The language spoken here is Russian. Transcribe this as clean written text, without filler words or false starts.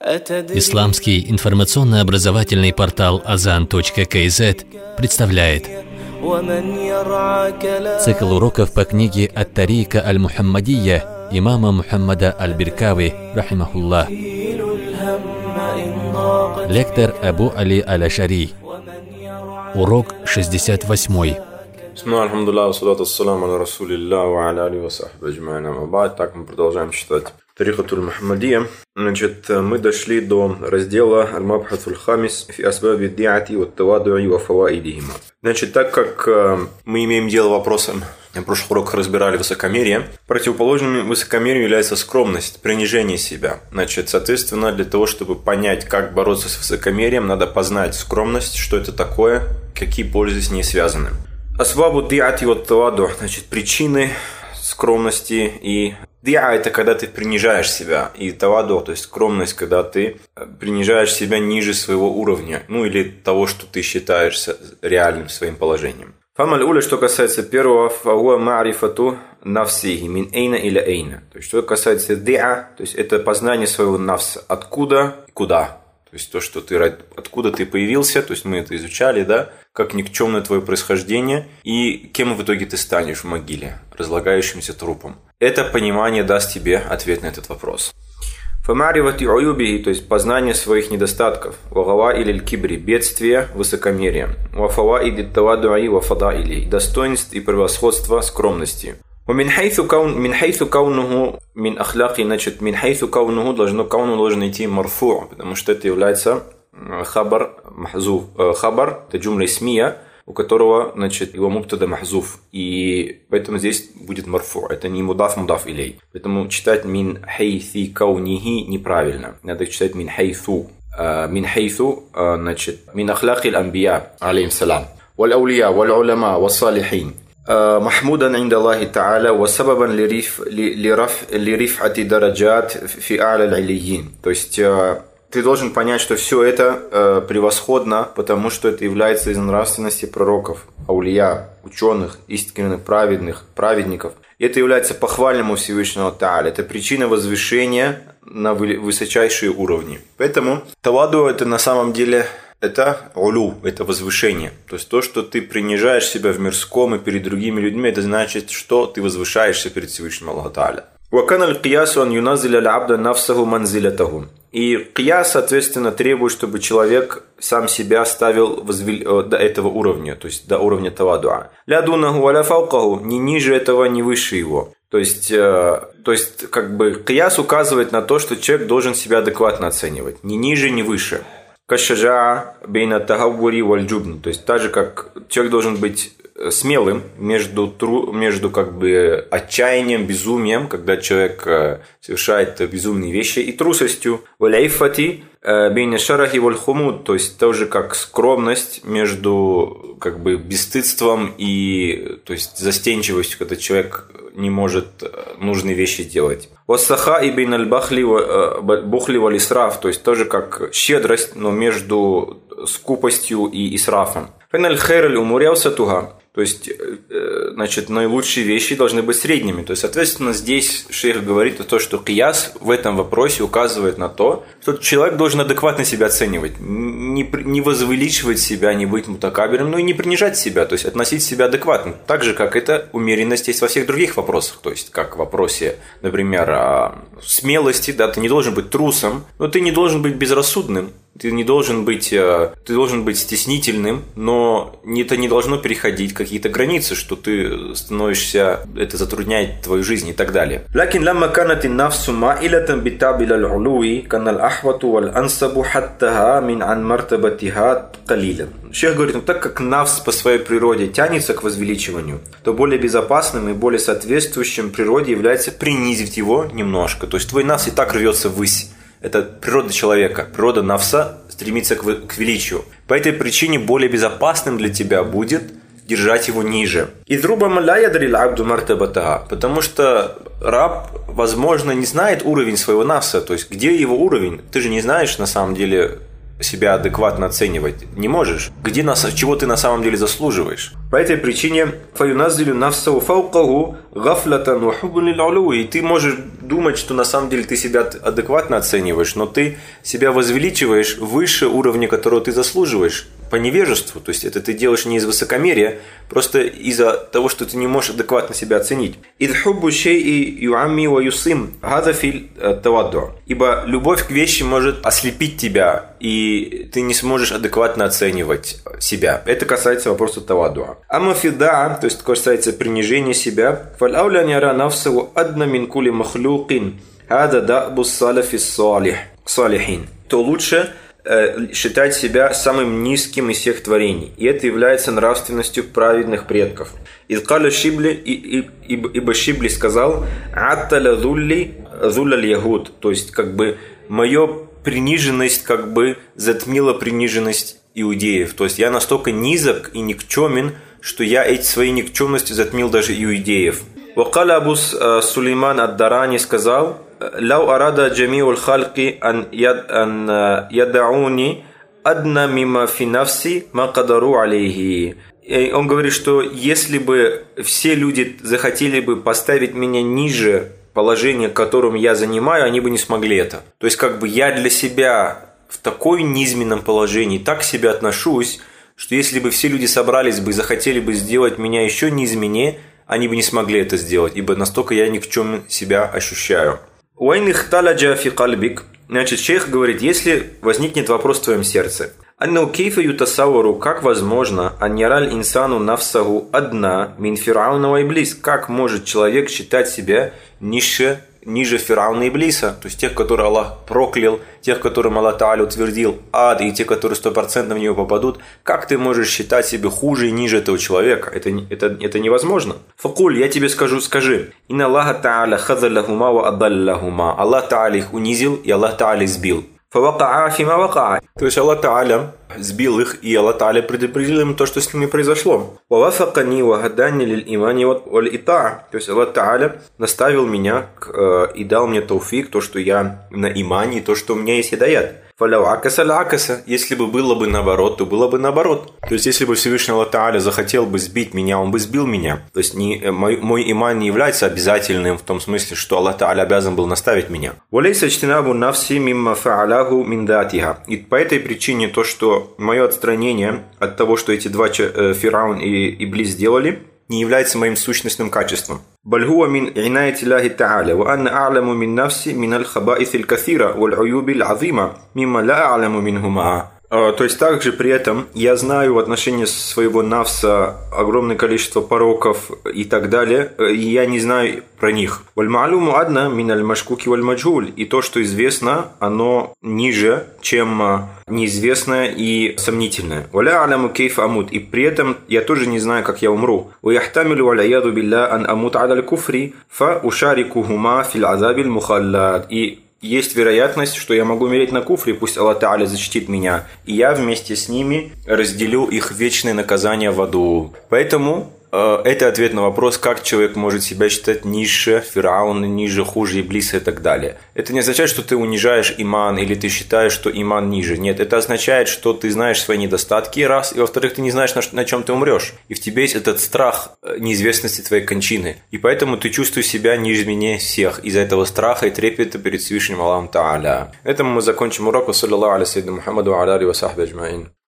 Исламский информационно-образовательный портал Azan.kz представляет цикл уроков по книге «Ат-Тарика аль-Мухаммадия» имама Мухаммада аль-Биркави, рахимахуллах. Лектор Абу Али аль-Ашари. Урок 68. Так, мы продолжаем читать Тарикатуль Мухаммадия. Значит, мы дошли до раздела Аль-Мабхатуль Хамис фи асбаби диати ват тавадуи ва фаваидихима. Значит, так как мы имеем дело вопросом, в прошлых уроках разбирали высокомерие, противоположным высокомерию является скромность, принижение себя. Значит, соответственно, для того, чтобы понять, как бороться с высокомерием, надо познать скромность, что это такое, какие пользы с ней связаны. Асбабу диати ват таваду, значит, причины скромности. И диа – это когда ты принижаешь себя, и таваду, то есть скромность, когда ты принижаешь себя ниже своего уровня, ну или того, что ты считаешь реальным своим положением. Фамаль уля, что касается первого, фауа ма'рифату нафсихи мин эйна или эйна. То есть, что касается диа, то есть это познание своего нафса, откуда и куда. То есть то, что откуда ты появился, то есть мы это изучали, да, как никчемное твое происхождение и кем в итоге ты станешь в могиле, разлагающимся трупом. Это понимание даст тебе ответ на этот вопрос. Фамаривати уюбихи, то есть познание своих недостатков, вагава или кибри, бедствия, высокомерия, вафава или тавадуи, вафада или достоинств и превосходства скромности. Мин хайсу каунуху мин ахляки, значит, мин хайсу кауну должен идти марфу, потому что это является хабар махзуф. Хабар – это джумля исмия, у которого, значит, его мубтада махзуф. И поэтому здесь будет марфу. Это не мудаф илей. Поэтому читать мин хайси каунихи неправильно. Надо читать мин хайсу. Мин хайсу, значит, мин ахляки аль-анбия, алейхим салам. Валь аулия, валь уляма, валь салихин. محمودا عند الله تعالى وسببا لرفعة درجات في أعلى العليين. То есть ты должен понять, что все это превосходно, потому что это является из нравственности пророков, аулия, ученых, истинных праведников. И это является похвальным у Всевышнего Тааля. Это причина возвышения на высочайшие уровни. Поэтому таваду это на самом деле это улю, это возвышение. То есть то, что ты принижаешь себя в мирском и перед другими людьми, это значит, что ты возвышаешься перед Всевышним Аллаху Тааля. И кияс, соответственно, требует, чтобы человек сам себя ставил до этого уровня, то есть до уровня тавадуа. Лядунаху аля фаукаху, ни ниже этого, ни выше его. То есть как бы кияс указывает на то, что человек должен себя адекватно оценивать, ни ниже, ни выше. Кашажа бейна тахаввури валь джубн, то есть так же, как человек должен быть смелым между как бы отчаянием, безумием, когда человек совершает безумные вещи, и трусостью. Валяйфати бейна шарахи валь хумуд, то есть тоже как скромность между как бы бесстыдством и то есть застенчивостью, когда человек не может нужные вещи делать. Вассаха и бейн аль-бухли валь исраф, то есть тоже как щедрость, но между скупостью и исрафом. Файналь хайр аль-умури аусатуха, то есть, значит, наилучшие вещи должны быть средними. То есть, соответственно, здесь шейх говорит о том, что кияс в этом вопросе указывает на то, что человек должен адекватно себя оценивать, не возвеличивать себя, не быть мутакабиром, но и не принижать себя, то есть относить себя адекватно. Так же, как это умеренность есть во всех других вопросах. То есть, как в вопросе, например, смелости, да, ты не должен быть трусом, но ты не должен быть безрассудным. Ты должен быть стеснительным, но это не должно переходить какие-то границы, что ты становишься, это затрудняет твою жизнь и так далее. Лакин ламма канат ан-нафсу ма'илатан битабил аль-улуи кана ал-ахвату валь-ансабу хаттаха мин ан мартабатиха калилан. Шейх говорит, так как нафс по своей природе тянется к возвеличиванию, то более безопасным и более соответствующим природе является принизить его немножко. То есть твой нафс и так рвется ввысь. Это природа человека, природа нафса стремится к величию. По этой причине более безопасным для тебя будет держать его ниже. Потому что раб, возможно, не знает уровень своего нафса. То есть, где его уровень? Ты же не знаешь, на самом деле, себя адекватно оценивать не можешь. Чего ты на самом деле заслуживаешь? По этой причине фаюназилю нафсау фаукаху гафлатан ва хуббун лил-улу. И ты можешь думать, что на самом деле ты себя адекватно оцениваешь, но ты себя возвеличиваешь выше уровня, которого ты заслуживаешь по невежеству. То есть это ты делаешь не из высокомерия, просто из-за того, что ты не можешь адекватно себя оценить. Идхуббу шей'i юамми ва юсим хаза фил тавадду. Ибо любовь к вещи может ослепить тебя, и ты не сможешь адекватно оценивать себя. Это касается вопроса тавадду. Амма фида, то есть касается принижения себя, фаль ауля няра нафсаху адна мин кули махлюкин хаза да'бу салафи салихин. То лучше считать себя самым низким из всех творений. И это является нравственностью праведных предков. Ибо Шибли сказал: «Атталя зулли зуллаль ягуд». То есть, моя приниженность затмила приниженность иудеев. То есть, я настолько низок и никчемен, что я эти свои никчемности затмил даже иудеев. Вакал Абу Сулейман ад-Дарани сказал: «Лау арада джамиул халки ан ядауни адна мима фи нафси ма кадару алейхи». Он говорит, что если бы все люди захотели бы поставить меня ниже положения, которым я занимаю, они бы не смогли это. То есть я для себя в такой низменном положении так к себе отношусь, что если бы все люди собрались бы и захотели бы сделать меня еще низменнее, они бы не смогли это сделать, ибо настолько я никчем себя ощущаю. Значит, шейх говорит, если возникнет вопрос в твоем сердце, «Аннау кейфа ютасавару», как возможно, «Аньяраль инсану нафсагу адна мин фирауна ва иблис», как может человек считать себя ниже Фирауна и Иблиса, то есть тех, которые Аллах проклял, тех, которым Аллах Та'аля утвердил ад, и те, которые 100% в него попадут, как ты можешь считать себя хуже и ниже этого человека? Это невозможно. Факуль, я тебе скажи, «Инна Аллаха Та'аля хазаллахума ва адаллахума». Аллах Та'аля их унизил, и Аллах Та'аля их сбил. То есть Аллах Та'аля сбил их, и Аллах Та'аля предупредил им то, что с ними произошло. То есть Аллах Та'аля наставил меня и дал мне тауфик, то, что я на имане, то, что у меня есть хидаят. Если бы было бы наоборот, то было бы наоборот. То есть, если бы Всевышний Аллах Та'аля захотел бы сбить меня, он бы сбил меня. То есть, мой иман не является обязательным в том смысле, что Аллах Та'аля обязан был наставить меня. И по этой причине то, что мое отстранение от того, что эти два Фираун и Иблис сделали, не является моим сущностным качеством. Бальгуа мин инаяти Аллахи Та'аля, ва анна а'ламу мин нафси мин аль-хаба'ith аль-каthира валь уюби аль-азима, мимма ла а'ламу минхума. То есть также при этом я знаю в отношении своего нафса огромное количество пороков и так далее, и я не знаю про них. Валь ма'луму адна мин аль-машкуки валь маджхуль. И то, что известно, оно ниже, чем неизвестное и сомнительное. Валя аляму кейф амут. И при этом я тоже не знаю, как я умру. Ваяхтамилу валяяду билля ан амут адаль куфри фа ушарикухума фил азабиль мухаллад. И есть вероятность, что я могу умереть на куфре, пусть Аллах Та'аля защитит меня, и я вместе с ними разделю их вечное наказание в аду. Поэтому это ответ на вопрос, как человек может себя считать ниже Фирауна, ниже, хуже Иблиса и так далее. Это не означает, что ты унижаешь иман или ты считаешь, что иман ниже. Нет, это означает, что ты знаешь свои недостатки, раз, и во-вторых, ты не знаешь, на чем ты умрешь. И в тебе есть этот страх неизвестности твоей кончины. И поэтому ты чувствуешь себя ниже меня всех из-за этого страха и трепета перед Всевышним Аллахом Та'аля. На этом мы закончим урок. Саллаллаху аля саййидина Мухаммаду ва аля алихи ва сахбихи аджмаин.